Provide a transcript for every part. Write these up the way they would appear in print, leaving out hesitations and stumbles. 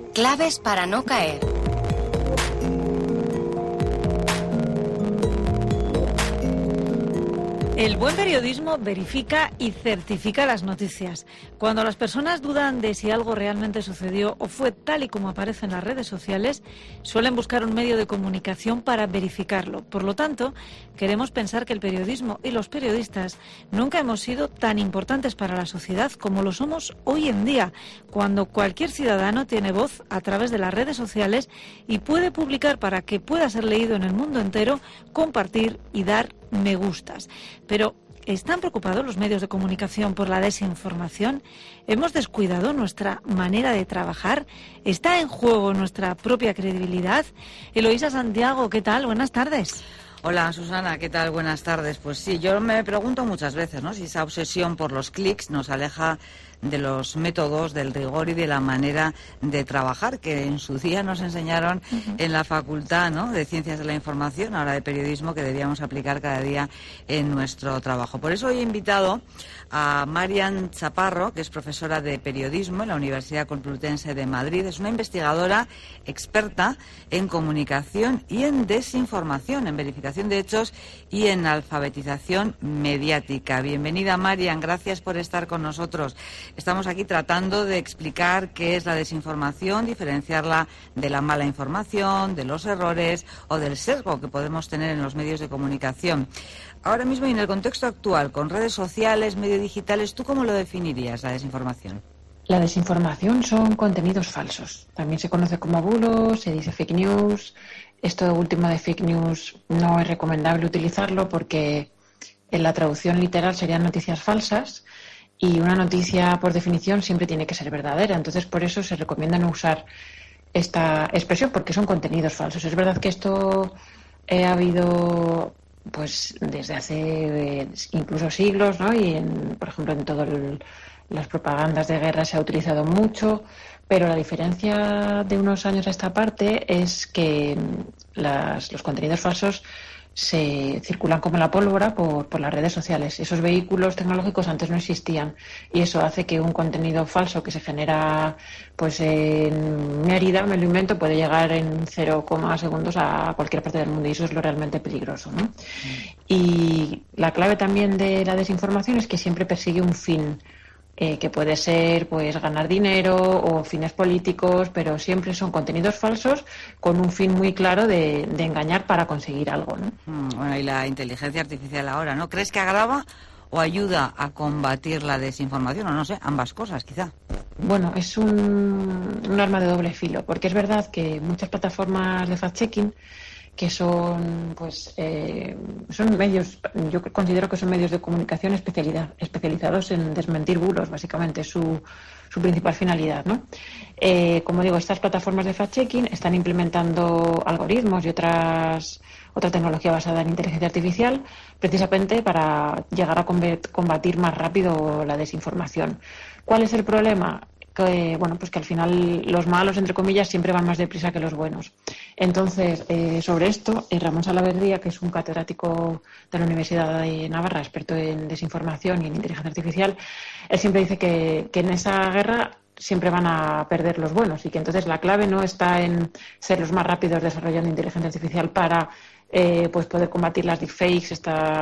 Claves para no caer. El buen periodismo verifica y certifica las noticias. Cuando las personas dudan de si algo realmente sucedió o fue tal y como aparece en las redes sociales, suelen buscar un medio de comunicación para verificarlo. Por lo tanto, queremos pensar que el periodismo y los periodistas nunca hemos sido tan importantes para la sociedad como lo somos hoy en día, cuando cualquier ciudadano tiene voz a través de las redes sociales y puede publicar para que pueda ser leído en el mundo entero, compartir y dar me gustas. Pero, ¿están preocupados los medios de comunicación por la desinformación? ¿Hemos descuidado nuestra manera de trabajar? ¿Está en juego nuestra propia credibilidad? Eloísa Santiago, ¿qué tal? Buenas tardes. Hola, Susana, ¿qué tal? Buenas tardes. Pues sí, yo me pregunto muchas veces, ¿no?, si esa obsesión por los clics nos aleja de los métodos, del rigor y de la manera de trabajar que en su día nos enseñaron en la facultad, ¿no?, de Ciencias de la Información, ahora de Periodismo, que debíamos aplicar cada día en nuestro trabajo. Por eso hoy he invitado a Marian Chaparro, que es profesora de Periodismo en la Universidad Complutense de Madrid. Es una investigadora experta en comunicación y en desinformación, en verificación de hechos y en alfabetización mediática. Bienvenida, Marian, gracias por estar con nosotros. Estamos aquí tratando de explicar qué es la desinformación, diferenciarla de la mala información, de los errores o del sesgo que podemos tener en los medios de comunicación. Ahora mismo y en el contexto actual, con redes sociales, medios digitales, ¿tú cómo lo definirías, la desinformación? La desinformación son contenidos falsos. También se conoce como bulos, se dice fake news. Esto último de fake news no es recomendable utilizarlo porque en la traducción literal serían noticias falsas. Y una noticia, por definición, siempre tiene que ser verdadera. Entonces, por eso se recomienda no usar esta expresión, porque son contenidos falsos. Es verdad que esto ha habido, pues, desde hace incluso siglos, ¿no? Y, por ejemplo, en todas las propagandas de guerra se ha utilizado mucho. Pero la diferencia de unos años a esta parte es que los contenidos falsos se circulan como la pólvora por las redes sociales. Esos vehículos tecnológicos antes no existían y eso hace que un contenido falso que se genera pues en Mérida, me lo invento, puede llegar en 0, segundos a cualquier parte del mundo y eso es lo realmente peligroso, ¿no? Y la clave también de la desinformación es que siempre persigue un fin. Que puede ser pues ganar dinero o fines políticos, pero siempre son contenidos falsos con un fin muy claro de engañar para conseguir algo, ¿no? Bueno, y la inteligencia artificial ahora, ¿no? ¿Crees que agrava o ayuda a combatir la desinformación? O no sé, ambas cosas, quizá. Bueno, es un arma de doble filo, porque es verdad que muchas plataformas de fact-checking que son son medios, yo considero que son medios de comunicación especializados en desmentir bulos, básicamente es su principal finalidad, ¿no? Como digo, estas plataformas de fact-checking están implementando algoritmos y otra tecnología basada en inteligencia artificial precisamente para llegar a combatir más rápido la desinformación. ¿Cuál es el problema? Pues que al final los malos, entre comillas, siempre van más deprisa que los buenos. Entonces, sobre esto, Ramón Salaverdía, que es un catedrático de la Universidad de Navarra, experto en desinformación y en inteligencia artificial, él siempre dice que en esa guerra siempre van a perder los buenos y que entonces la clave no está en ser los más rápidos desarrollando inteligencia artificial para pues poder combatir las deepfakes,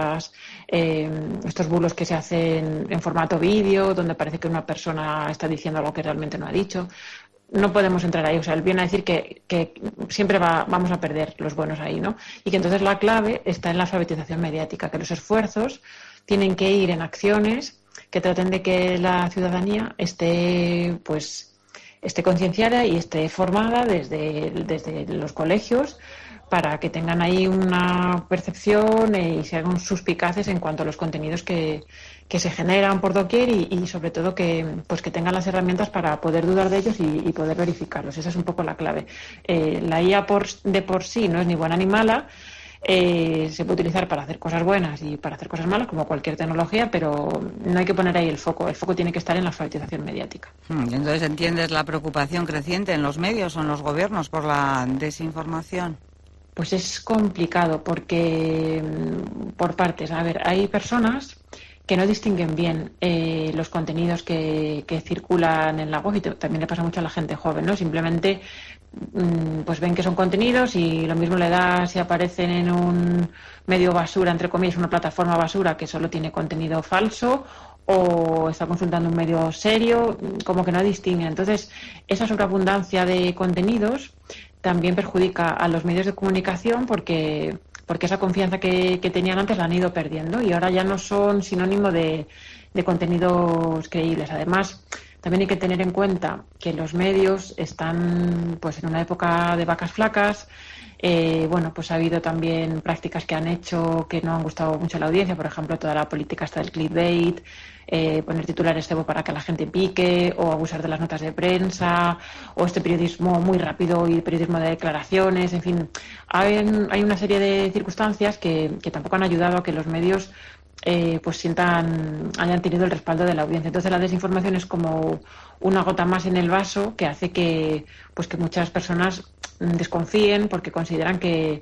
estos bulos que se hacen en formato vídeo, donde parece que una persona está diciendo algo que realmente no ha dicho. No podemos entrar ahí. O sea, él viene a decir que siempre vamos a perder los buenos ahí, ¿no? Y que entonces la clave está en la alfabetización mediática, que los esfuerzos tienen que ir en acciones que traten de que la ciudadanía esté concienciada y esté formada desde los colegios para que tengan ahí una percepción y se hagan suspicaces en cuanto a los contenidos que se generan por doquier y sobre todo que tengan las herramientas para poder dudar de ellos y poder verificarlos. Esa es un poco la clave. La IA de por sí no es ni buena ni mala. Se puede utilizar para hacer cosas buenas y para hacer cosas malas, como cualquier tecnología, pero no hay que poner ahí el foco. El foco tiene que estar en la alfabetización mediática. Entonces, ¿entiendes la preocupación creciente en los medios o en los gobiernos por la desinformación? Pues es complicado porque, por partes, a ver, hay personas que no distinguen bien los contenidos que circulan en la web, y también le pasa mucho a la gente joven, ¿no? Simplemente pues ven que son contenidos y lo mismo le da si aparecen en un medio basura, entre comillas, una plataforma basura que solo tiene contenido falso, o está consultando un medio serio, como que no distinguen. Entonces, esa sobreabundancia de contenidos también perjudica a los medios de comunicación porque esa confianza que tenían antes la han ido perdiendo y ahora ya no son sinónimo de contenidos creíbles. Además, también hay que tener en cuenta que los medios están pues en una época de vacas flacas. Pues ha habido también prácticas que han hecho que no han gustado mucho a la audiencia, por ejemplo, toda la política está del clickbait, poner titulares cebo para que la gente pique, o abusar de las notas de prensa, o este periodismo muy rápido y periodismo de declaraciones. En fin, hay una serie de circunstancias que tampoco han ayudado a que los medios hayan tenido el respaldo de la audiencia. Entonces la desinformación es como una gota más en el vaso que hace que muchas personas desconfíen porque consideran que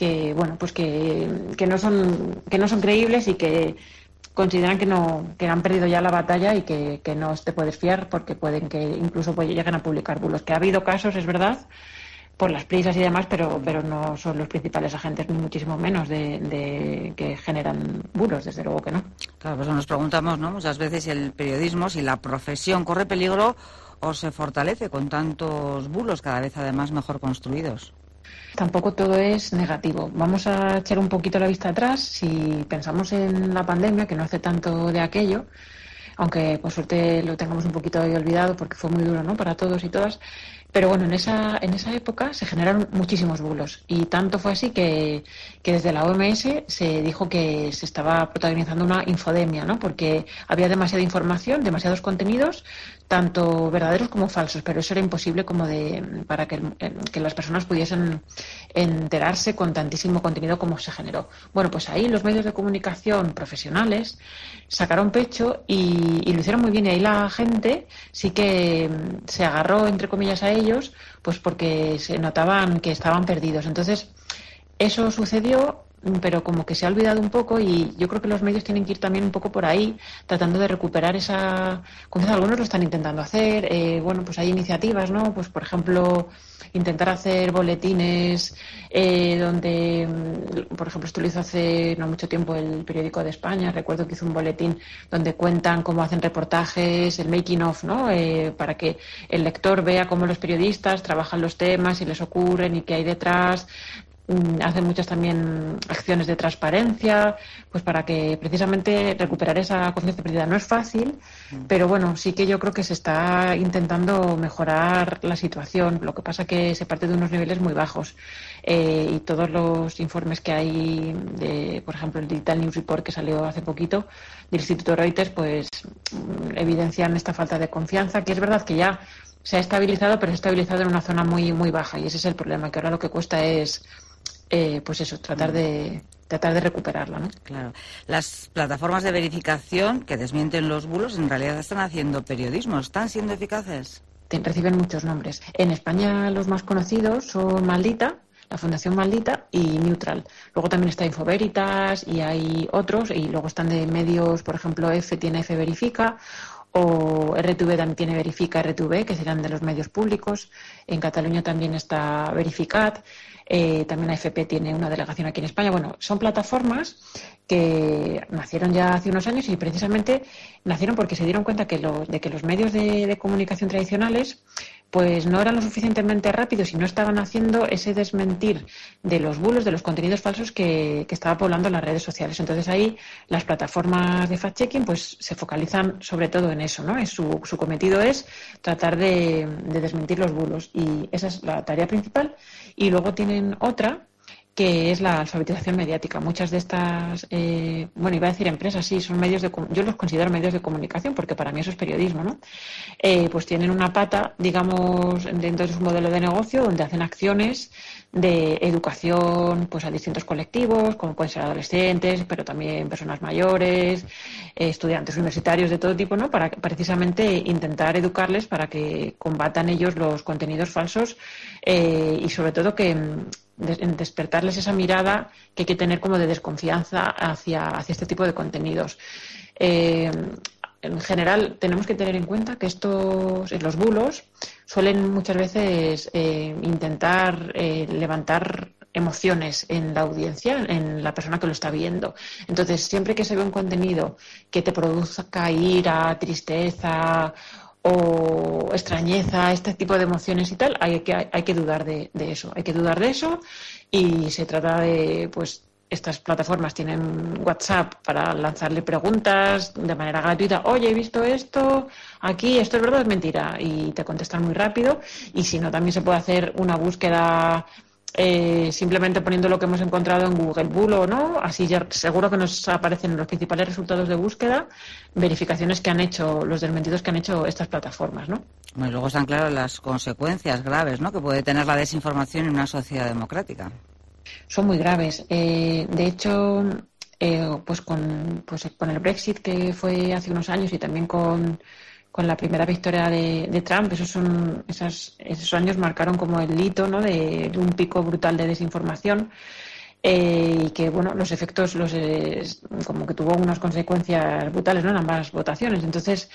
no son creíbles y que consideran que han perdido ya la batalla y que no te puedes fiar porque pueden que incluso lleguen a publicar bulos. Que ha habido casos, es verdad, por las prisas y demás, pero no son los principales agentes, ni muchísimo menos de que generan bulos, desde luego que no. Claro, pues nos preguntamos, ¿no?, muchas veces el periodismo, si la profesión corre peligro o se fortalece con tantos bulos, cada vez además mejor construidos. Tampoco todo es negativo. Vamos a echar un poquito la vista atrás. Si pensamos en la pandemia, que no hace tanto de aquello, aunque por suerte lo tengamos un poquito ahí olvidado porque fue muy duro, ¿no?, para todos y todas. Pero bueno, en esa época se generaron muchísimos bulos y tanto fue así que desde la OMS se dijo que se estaba protagonizando una infodemia, ¿no?, porque había demasiada información, demasiados contenidos, tanto verdaderos como falsos, pero eso era imposible para que las personas pudiesen enterarse con tantísimo contenido como se generó. Bueno, pues ahí los medios de comunicación profesionales sacaron pecho y lo hicieron muy bien, y ahí la gente sí que se agarró, entre comillas, a ellos, pues porque se notaban que estaban perdidos. Entonces, eso sucedió, pero como que se ha olvidado un poco, y yo creo que los medios tienen que ir también un poco por ahí, tratando de recuperar esa confianza. Algunos lo están intentando hacer, pues hay iniciativas, ¿no? Pues por ejemplo, intentar hacer boletines donde, por ejemplo, esto lo hizo hace no mucho tiempo el Periódico de España. Recuerdo que hizo un boletín donde cuentan cómo hacen reportajes, el making of, ¿no?, para que el lector vea cómo los periodistas trabajan los temas y les ocurren y qué hay detrás. Hacen muchas también acciones de transparencia, pues para que precisamente recuperar esa conciencia perdida. No es fácil, pero bueno, sí que yo creo que se está intentando mejorar la situación. Lo que pasa que se parte de unos niveles muy bajos, y todos los informes que hay por ejemplo, el Digital News Report que salió hace poquito del Instituto Reuters, pues evidencian esta falta de confianza, que es verdad que ya se ha estabilizado, pero se ha estabilizado en una zona muy, muy baja, y ese es el problema, que ahora lo que cuesta es tratar de recuperarla, ¿no? Claro. Las plataformas de verificación que desmienten los bulos en realidad están haciendo periodismo. ¿Están siendo eficaces? Reciben muchos nombres. En España los más conocidos son Maldita, la Fundación Maldita, y Neutral. Luego también está Infoveritas y hay otros, y luego están de medios, por ejemplo, EFE tiene EFE Verifica, o RTV también tiene Verifica RTV, que serán de los medios públicos. En Cataluña también está Verificat. También AFP tiene una delegación aquí en España. Bueno, son plataformas que nacieron ya hace unos años y precisamente nacieron porque se dieron cuenta de que los medios de comunicación tradicionales pues no eran lo suficientemente rápidos y no estaban haciendo ese desmentir de los bulos, de los contenidos falsos que estaba poblando las redes sociales. Entonces ahí las plataformas de fact-checking pues se focalizan sobre todo en eso, ¿no? Su cometido es tratar de desmentir los bulos, y esa es la tarea principal. Y luego tienen otra, que es la alfabetización mediática. Muchas de estas, iba a decir empresas, sí, son medios yo los considero medios de comunicación porque para mí eso es periodismo, ¿no? Pues tienen una pata, digamos, dentro de su modelo de negocio donde hacen acciones de educación pues a distintos colectivos, como pueden ser adolescentes, pero también personas mayores, estudiantes universitarios de todo tipo, ¿no? Para precisamente intentar educarles para que combatan ellos los contenidos falsos, y sobre todo que despertarles esa mirada que hay que tener como de desconfianza hacia este tipo de contenidos. En general, tenemos que tener en cuenta que los bulos suelen muchas veces intentar levantar emociones en la audiencia, en la persona que lo está viendo. Entonces, siempre que se ve un contenido que te produzca ira, tristeza o extrañeza, este tipo de emociones y tal, hay que dudar de eso. Hay que dudar de eso, y se trata de, pues, estas plataformas tienen WhatsApp para lanzarle preguntas de manera gratuita. Oye, he visto esto, aquí, ¿esto es verdad o es mentira? Y te contestan muy rápido. Y si no, también se puede hacer una búsqueda simplemente poniendo lo que hemos encontrado en Google, bulo o no, así ya seguro que nos aparecen los principales resultados de búsqueda, verificaciones que han hecho, los desmentidos que han hecho estas plataformas, ¿no? Bueno, luego están claras las consecuencias graves, ¿no?, que puede tener la desinformación en una sociedad democrática. Son muy graves. De hecho, pues con el Brexit, que fue hace unos años, y también con la primera victoria de Trump, esos años marcaron como el hito, ¿no?, de un pico brutal de desinformación, y que, bueno, los efectos como que tuvo unas consecuencias brutales, ¿no?, en ambas votaciones. Entonces,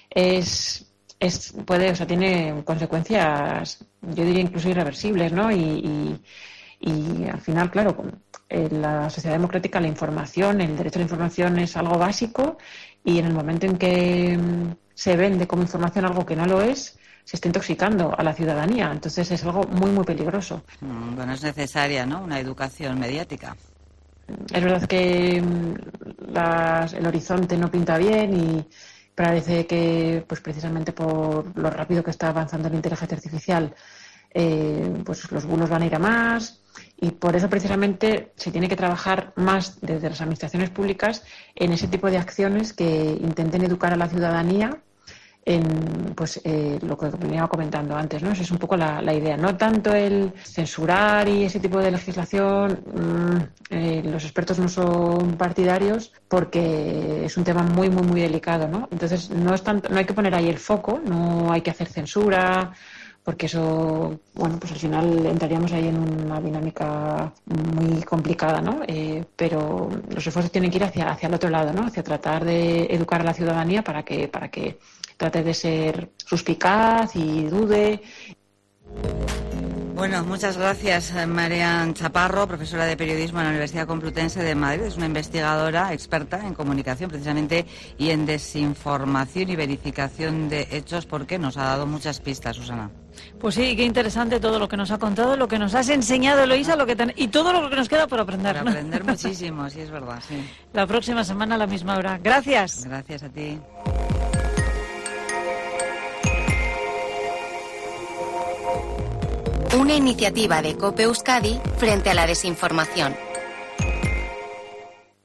tiene consecuencias, yo diría, incluso irreversibles, ¿no? Y al final, claro, en la sociedad democrática la información, el derecho a la información es algo básico, y en el momento en que se vende como información algo que no lo es, se está intoxicando a la ciudadanía. Entonces es algo muy, muy peligroso. Bueno, es necesaria, ¿no?, una educación mediática. Es verdad que el horizonte no pinta bien, y parece que, pues precisamente por lo rápido que está avanzando la inteligencia artificial, pues los bulos van a ir a más, y por eso precisamente se tiene que trabajar más desde las administraciones públicas en ese tipo de acciones que intenten educar a la ciudadanía en, pues, lo que venía comentando antes, ¿no? Esa es un poco la idea, no tanto el censurar y ese tipo de legislación. Los expertos no son partidarios, porque es un tema muy, muy, muy delicado, ¿no? Entonces no hay que poner ahí el foco, no hay que hacer censura, porque eso, bueno, pues al final entraríamos ahí en una dinámica muy complicada, ¿no? Pero los esfuerzos tienen que ir hacia el otro lado, ¿no? Hacia tratar de educar a la ciudadanía para que trate de ser suspicaz y dude. Bueno, muchas gracias, Marian Chaparro, profesora de periodismo en la Universidad Complutense de Madrid. Es una investigadora experta en comunicación, precisamente, y en desinformación y verificación de hechos, porque nos ha dado muchas pistas, Susana. Pues sí, qué interesante todo lo que nos ha contado, lo que nos has enseñado, Eloísa, y todo lo que nos queda por aprender. Por aprender muchísimo, sí, es verdad, sí. La próxima semana a la misma hora. Gracias. Gracias a ti. Una iniciativa de COPE Euskadi frente a la desinformación.